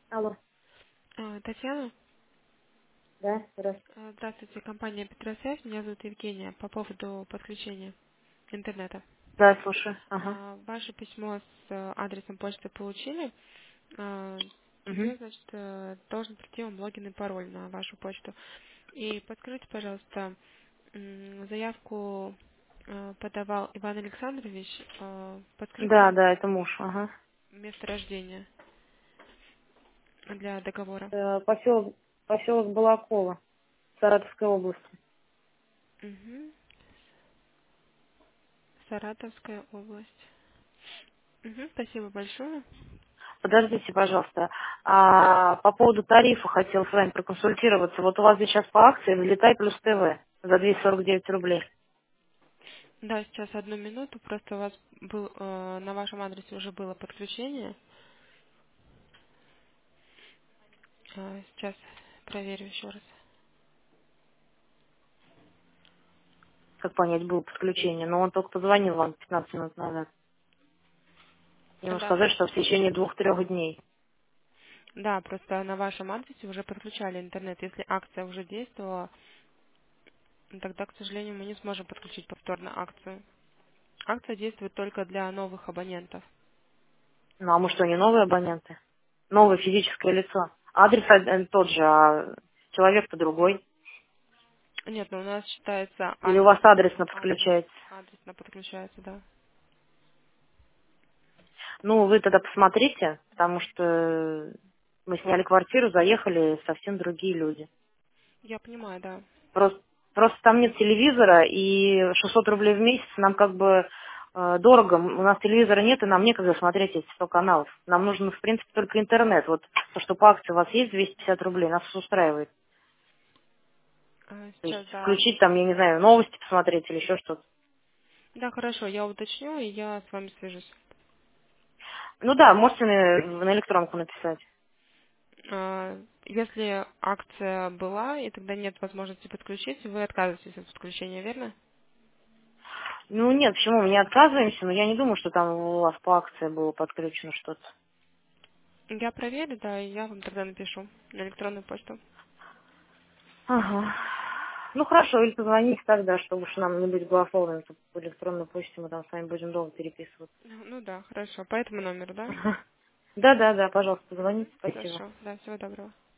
Алло, Татьяна, да, здравствуйте. здравствуйте, компания Петросвязь, меня зовут Евгения, по поводу подключения интернета. Да, слушаю. Ага. Ваше письмо с адресом почты получили. Угу. Теперь, значит, должен прийти вам логин и пароль на вашу почту. И подскажите, пожалуйста, заявку подавал Иван Александрович. Да, Подскажите да, это муж. Ага. место рождения для договора. Поселок Балакова, Саратовской области. Мгм. Саратовская область. Спасибо большое. Подождите, пожалуйста. По поводу тарифа хотел с вами проконсультироваться. Вот у вас здесь сейчас по акции «Взлетай плюс ТВ» за 249 рублей. Да, сейчас одну минуту. Просто у вас был на вашем адресе уже было подключение. Сейчас проверю еще раз. Как понять, было подключение. Но он только позвонил вам 15 минут назад. Ему Да. сказать, что в течение 2-3 дней. Да, просто на вашем адресе уже подключали интернет. Если акция уже действовала, тогда, к сожалению, мы не сможем подключить повторно акцию. Акция действует только для новых абонентов. Ну, а мы что, не новые абоненты? Новое физическое лицо. Адрес тот же, а человек-то другой. Нет, но у нас считается Или у вас адресно адрес подключается? адресно подключается, да. Ну, вы тогда посмотрите, потому что мы сняли квартиру, заехали совсем другие люди. Я понимаю, да. Просто там нет телевизора, и 600 рублей в месяц нам как бы дорого. У нас телевизора нет, и нам некогда смотреть эти 100 каналов. Нам нужен, в принципе, только интернет. Вот то, что по акции у вас есть 250 рублей, нас устраивает. То есть Сейчас, да. включить там, я не знаю, новости посмотреть или еще что-то. Да, хорошо, я уточню, и я с вами свяжусь. Ну да, можете на электронку написать. Если акция была, и тогда нет возможности подключить, вы отказываетесь от подключения, верно? Ну нет, почему, мы не отказываемся, но я не думаю, что там у вас по акции было подключено что-то. Я проверю, да, и я вам тогда напишу на электронную почту. Ага. Ну хорошо, или позвоните тогда, чтобы уж нам не быть голословными, то по электронной почте мы там с вами будем долго переписываться. Ну да, хорошо. По этому номеру, да? Ага. Да, пожалуйста, позвоните, спасибо. Хорошо. Да, всего доброго.